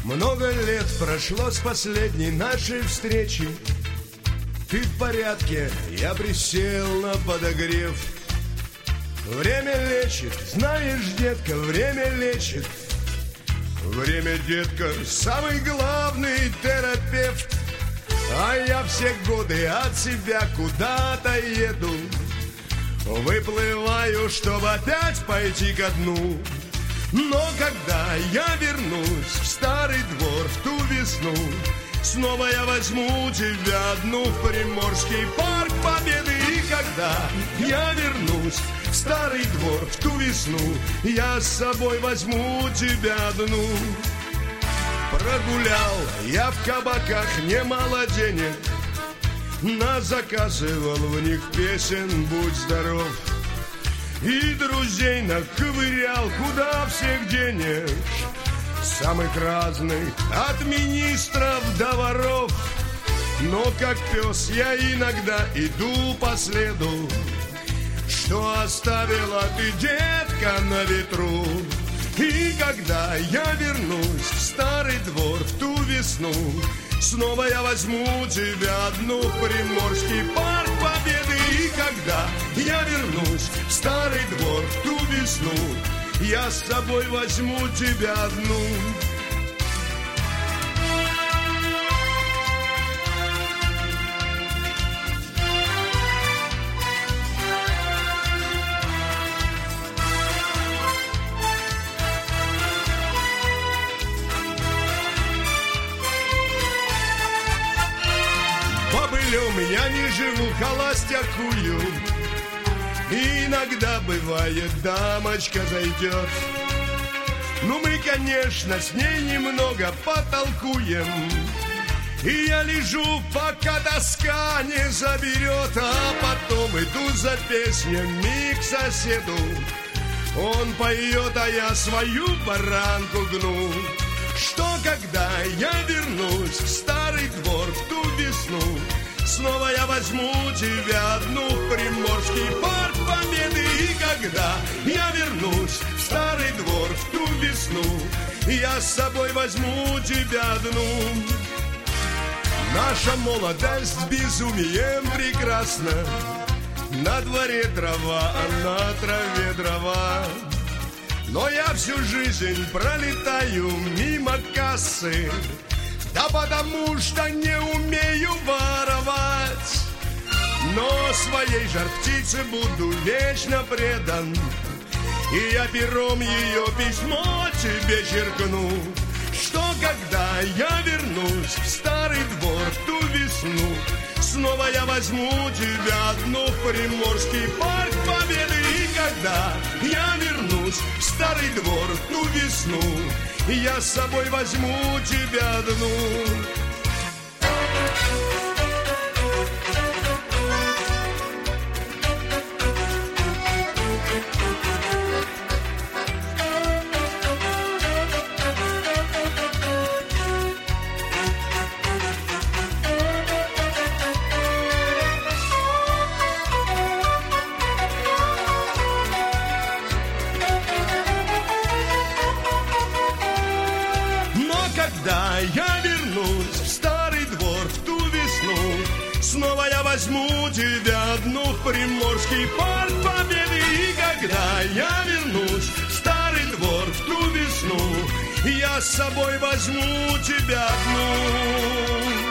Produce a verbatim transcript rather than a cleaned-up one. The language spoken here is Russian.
Много лет прошло с последней нашей встречи. Ты в порядке, я присел на подогрев. Время лечит, знаешь, детка, время лечит. Время, детка, самый главный терапевт. А я все годы от себя куда-то еду. Выплываю, чтобы опять пойти ко дну. Но когда я вернусь в старый двор в ту весну, снова я возьму тебя одну в Приморский парк Победы. И когда я вернусь в старый двор в ту весну, я с собой возьму тебя одну. Прогулял я в кабаках немало денег, назаказывал в них песен «Будь здоров». И друзей наковырял куда всех денег, самых разных, от министров до воров. Но как пес я иногда иду по следу, что оставила ты, детка, на ветру. И когда я вернусь в старый двор в ту весну, снова я возьму тебя одну в Приморский парк Победы. И когда я вернусь в старый двор в ту весну, я с собой возьму тебя одну. Бобылем я не живу, холостякую. Иногда бывает, дамочка зайдет. Ну мы, конечно, с ней немного потолкуем. И я лежу, пока тоска не заберет. А потом иду за песнями к соседу. Он поет, а я свою баранку гну. Что когда я вернусь в старый двор в ту весну, снова я возьму тебя одну в Приморский парк Победы. И когда я вернусь в старый двор в ту весну, я с собой возьму тебя одну. Наша молодость безумием прекрасна. На дворе трава, а на траве дрова. Но я всю жизнь пролетаю мимо кассы, да потому что не умею воровать. Но своей жар-птице буду вечно предан, и я пером ее письмо тебе черкну. Что когда я вернусь в старый двор в ту весну, снова я возьму тебя одну в Приморский парк Победы. И когда я вернусь в старый двор в ту весну, я с собой возьму тебя одну. Когда я вернусь в старый двор в ту весну, снова я возьму тебя одну в Приморский парк Победы. И когда я вернусь в старый двор в ту весну, я с собой возьму тебя одну.